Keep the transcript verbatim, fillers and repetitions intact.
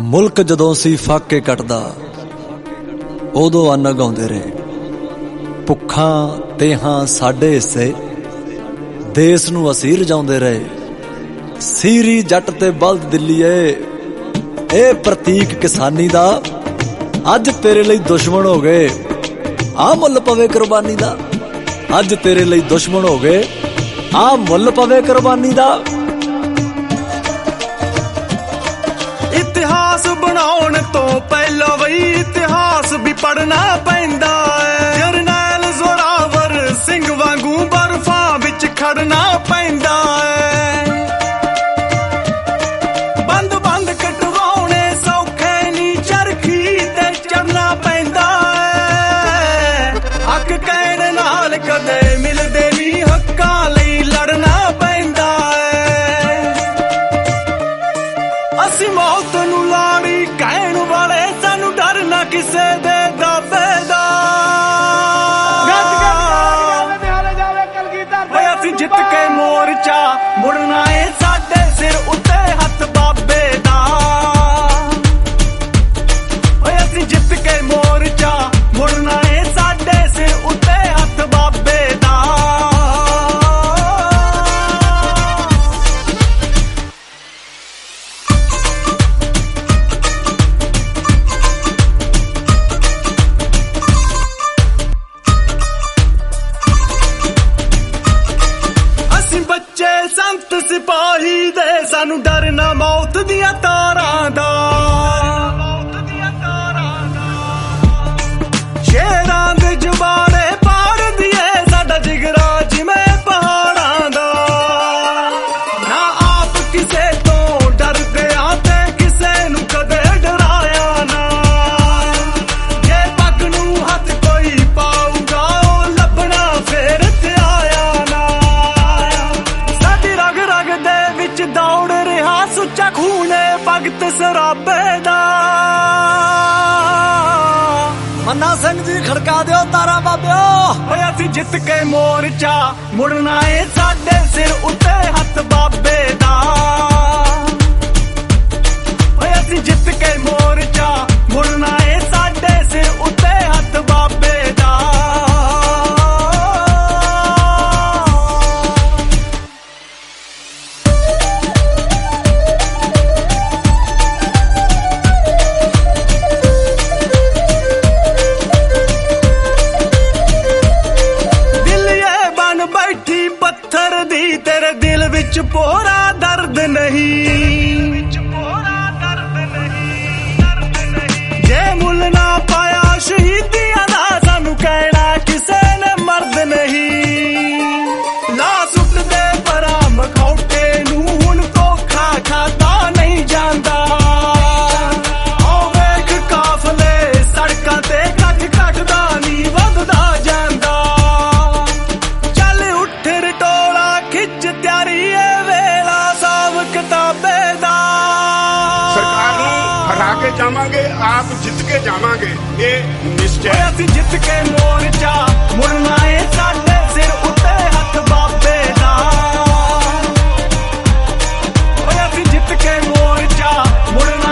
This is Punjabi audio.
ਮੁਲਕ ਜਦੋਂ ਸੀ ਫਾਕੇ ਕੱਟਦਾ ਉਦੋਂ ਅੰਨ ਗਾਉਂਦੇ ਰਹੇ। ਭੁੱਖਾਂ ਤੇਹਾਂ ਸਾਡੇ ਹਿੱਸੇ ਦੇਸ ਨੂੰ ਅਸੀਂ ਰਜਾਉਂਦੇ ਰਹੇ। ਸੀਰੀ ਜੱਟ ਤੇ ਬਲਦ ਦਿੱਲੀਏ ਇਹ ਪ੍ਰਤੀਕ ਕਿਸਾਨੀ ਦਾ ਅੱਜ ਤੇਰੇ ਲਈ ਦੁਸ਼ਮਣ ਹੋ ਗਏ। ਆ ਮੁੱਲ ਪਵੇ ਕੁਰਬਾਨੀ ਦਾ, ਅੱਜ ਤੇਰੇ ਲਈ ਦੁਸ਼ਮਣ ਹੋ ਗਏ। ਆ ਮੁੱਲ ਪਵੇ ਕੁਰਬਾਨੀ ਦਾ। ਇਤਿਹਾਸ ਬਣਾਉਣ ਤੋਂ ਪਹਿਲਾਂ ਬਈ ਇਤਿਹਾਸ ਵੀ ਪੜਨਾ ਪੈਂਦਾ ਏ। ਜਰਨੈਲ ਜ਼ੋਰਾਵਰ ਸਿੰਘ ਵਾਂਗੂ ਬਰਫਾਂ ਵਿੱਚ ਖੜਨਾ ਪੈਂਦਾ ਏ। ਬੰਦ ਬੰਦ ਕਟਵਾਉਣੇ ਸੌਖੇ ਨੀ, ਚਰਖੀ ਤੇ ਚੜਨਾ ਪੈਂਦਾ ਏ। ਹੱਕ ਕਹਿਣ ਨਾਲ ਕਦੇ ਮਿਲਦੇ ਨੀ, ਹੱਕਾਂ ਲਈ ਲੜਨਾ ਪੈਂਦਾ ਏ। ਅਸੀਂ ਮੌਤ ਨੂੰ ਲਾੜੀ ਕਹਿਣ ਵਾਲੇ, ਸਾਨੂੰ ਡਰ ਨਾ ਕਿਸੇ ਦੇ ਦਾਬੇ ਦਾ। ਅਸੀਂ ਜਿੱਤ ਕੇ ਮੋਰਚਾ ਮੁੜਨਾ ਏ, ਸਾਡੇ ਸਿਰ ਉੱਤੇ ਹੱਥ ਬਾਬੇ ਦਾ। ਅਸੀਂ ਜਿੱਤ ਕੇ ਮੋਰਚਾ ਮੁੜਨਾ ਏ, ਸਾਡੇ ਸਿਰ ਉੱਤੇ ਹੱਥ ਬਾਬੇ ਦਾ। ਸੰਤ ਸਿਪਾਹੀ ਦੇ, ਸਾਨੂੰ ਡਰ ਨਾ ਮੌਤ ਦੀਆਂ ਤਾਰਾਂ ਦਾ। ਸ਼ੇਰਾਂ ਦੇ ਜਵਾੜੇ ਪਾੜ ਦੀਏ, ਸਾਡਾ ਜਿਗਰਾ ਜਿਵੇਂ ਪਹਾੜਾਂ ਦਾ। ਨਾ ਆਪ ਕਿਸੇ ਤੋਂ ਡਰਦੇ ਆ ਤੇ ਕਿਸੇ ਨੂੰ ਕਦੇ ਡਰਾਇਆ ਨਾ। ਜੇ ਪੱਗ ਨੂੰ ਹੱਥ ਕੋਈ ਪਾਊਗਾ, ਉਹ ਲੱਭਣਾ ਫੇਰ ਤੇ ਆਇਆ ਨਾ। ਦੌੜ ਰਿਹਾ ਸੁੱਚਾ ਖੂਨੇ ਭਗਤ ਸਰਾਬੇ ਦਾ। ਮੰਨਾ ਸਿੰਘ ਜੀ ਖੜਕਾ ਦਿਓ ਤਾਰਾ ਬਾਬਿਓ। ਓਏ ਅਸੀਂ ਜਿੱਤ ਕੇ ਮੋਰਚਾ ਮੁੜਨਾ ਏ, ਸਾਡੇ ਸਿਰ ਉੱਤੇ ਹੱਥ ਬਾਬੇ ਦਾ। ਓਏ ਅਸੀਂ ਜਿੱਤ ਕੇ ਮੋਰਚਾ ਮੁੜਨਾ ਏ, ਸਾਡੇ ਸਿਰ ਉੱਤੇ ਹੱਥ ਬਾਬੇ ਦਾ। ਪੱਥਰ ਦੀ ਤੇਰੇ ਦਿਲ ਵਿੱਚ ਪੋਰਾ ਦਰਦ ਨਹੀਂ। ਜੇ ਮੁੱਲ ਨਾ ਪਾਇਆ ਸ਼ਹੀਦੀਆਂ ਦਾ, ਸਾਨੂੰ ਕਹਿਣਾ ਕਿਸੇ ਨੇ ਮਰਦ ਨਹੀਂ। ਲਾ ਸੁੱਟ ਦੇ ਪਰਾਂ ਮਖੌਟੇ ਨੂੰ, ਹੁਣ ਧੋਖਾ ਖਾਦਾ ਨਹੀਂ ਜਾਂਦਾ। ਆਓ ਵੇਖ ਕਾਫਲੇ ਸੜਕਾਂ ਤੇ ਕੱਟ ਕੱਟਦਾ ਨੀ ਵੱਧਦਾ ਜਾਂਦਾ। ਤਿਆਰੀ ਏ ਵੇਲਾ ਸਾਬ ਕਿਤਾਬੇ ਦਾ। ਸਰਕਾਰ ਨੂੰ ਹਰਾ ਕੇ ਜਾਵਾਂਗੇ, ਆਪ ਜਿੱਤ ਕੇ ਜਾਵਾਂਗੇ, ਇਹ ਨਿਸ਼ਚੈ। ਅਸੀਂ ਜਿੱਤ ਕੇ ਮੋਰਚਾ ਮੁੜਨਾ ਏ, ਸਾਡੇ ਸਿਰ ਉੱਤੇ ਹੱਥ ਬਾਬੇ ਦਾ। ਅਸੀਂ ਜਿੱਤ ਕੇ ਮੋਰਚਾ ਮੁੜਨਾ